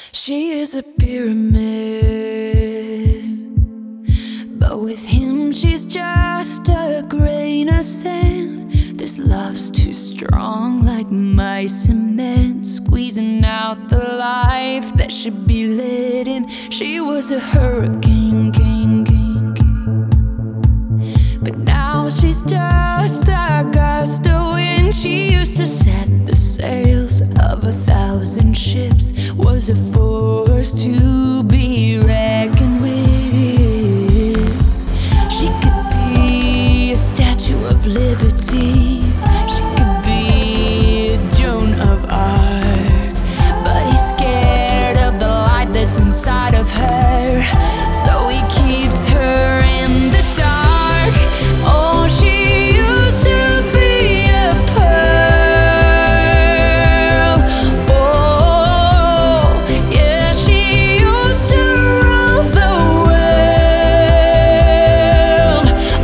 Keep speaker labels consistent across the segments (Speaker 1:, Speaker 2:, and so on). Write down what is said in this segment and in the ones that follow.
Speaker 1: She is a pyramid, but with him she's just a grain of sand. This love's too strong, like my cement, squeezing out the life that should be lit in. She was a hurricane, but now she's just a gust of wind. She used to set the sails of 1,000 ships, was a force to be reckoned with. She could be a statue of liberty, she could be a Joan of Arc, but he's scared of the light that's inside of her, so he keeps her in the dark. Oh, she used to be a pearl. Oh, yeah, she used to rule the world.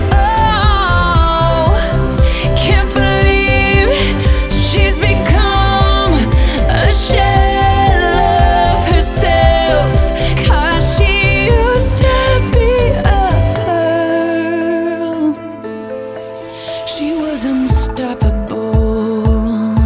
Speaker 1: Oh, can't believe she's become a shell of herself, 'cause she used to be a pearl. She was unstoppable,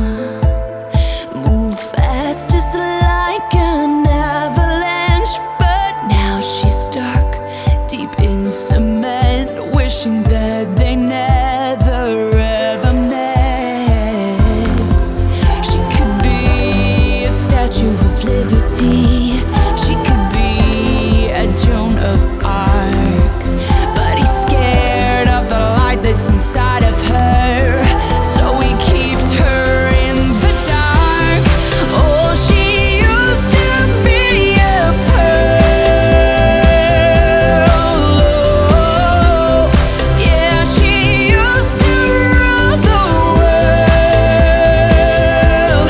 Speaker 1: move fast just like an avalanche, but now she's stuck deep in cement, wishing that they never ever met. She could be a statue of liberty, she could be a Joan of Arc, but he's scared of the light that's inside of her, so he keeps her in the dark. Oh, she used to be a pearl. Oh, yeah, she used to rule the world.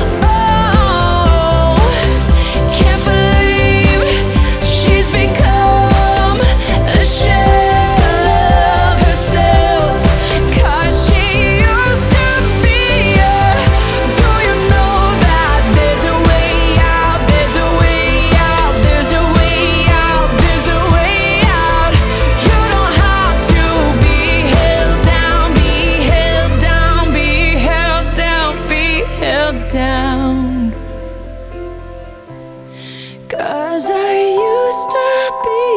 Speaker 1: Oh, can't believe she's become a shell of herself, 'cause she used to be a. Do you know that there's a way out, there's a way out, there's a way out, there's a way out. You don't have to be held down, be held down, be held down, be held down. 'Cause I used to be